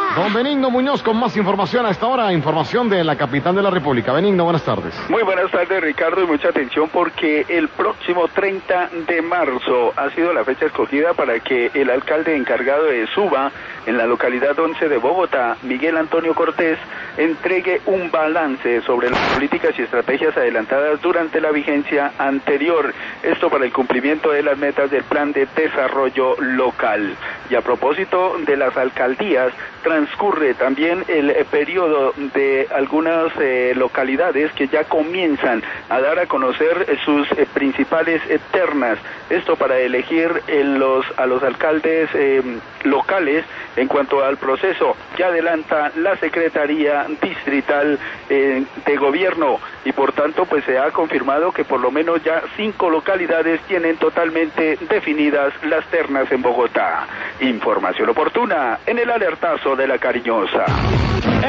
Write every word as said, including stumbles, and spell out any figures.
Don Benigno Muñoz con más información a esta hora, información de la capital de la República. Benigno, buenas tardes. Muy buenas tardes, Ricardo, y mucha atención porque el próximo treinta de marzo ha sido la fecha escogida para que el alcalde encargado de Suba, en la localidad once de Bogotá, Miguel Antonio Cortés, entregue un balance sobre las políticas y estrategias adelantadas durante la vigencia anterior. Esto para el cumplimiento de las metas del plan de desarrollo local. Y a propósito de las alcaldías, transcurre también el eh, periodo de algunas eh, localidades que ya comienzan a dar a conocer eh, sus eh, principales eh, ternas. Esto para elegir eh, los, a los alcaldes eh, locales. En cuanto al proceso que adelanta la Secretaría Distrital eh, de Gobierno, y por tanto pues se ha confirmado que por lo menos ya cinco localidades tienen totalmente definidas las ternas en Bogotá. Información oportuna en el alertazo de la Cariñosa.